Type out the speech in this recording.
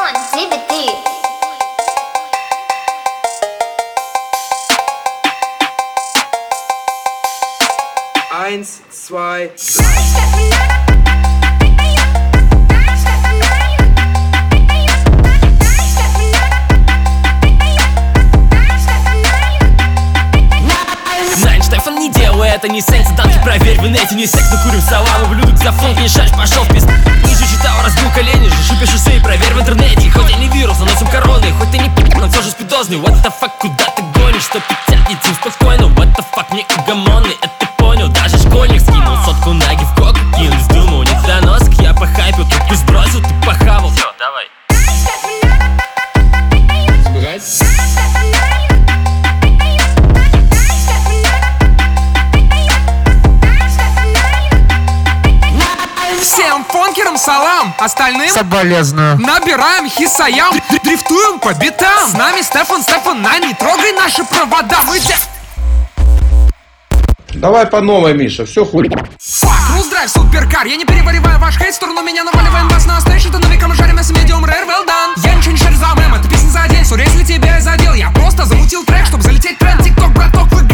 on DVD. 1, 2, 3. Nein, Stefan, не делай это, не секс, танки проверь в инете. Не секс, но курим салам, ублюдок за фон, не шаришь, пошел в пизд. Ниже читал, разбил колени, жужжу, пишу шеи, проверь в интернете. Хоть я не вирус, но носим короны, хоть ты не но все же спидозный. What the fuck, куда ты гонишь, что 50 детей спокойно. What the fuck, не угомонный, это ты понял. Даже школьник скинул сотку на гифкок, кинул, сдумал, не доноск. Я похайпил, трубку сбросил, ты похавал. Все, давай. Сбегать? Всем фонкерам салам, остальным соболезную. набираем хисаям, дрифтуем по битам. С нами Стефан, не трогай наши провода. Мы Давай по новой, Миша, все хуй. Фак, рус-драйв, суперкар. Я не перевариваю ваш хейт, в сторону меня наваливаем вас на стейшн. Ты на векам жарим мясо, медиум рэр, well done. Я ничего не шарю за мем, это песня за день. Сори, если тебя я задел, я просто замутил трек, чтобы залететь в тренд. Тик-ток, браток, вы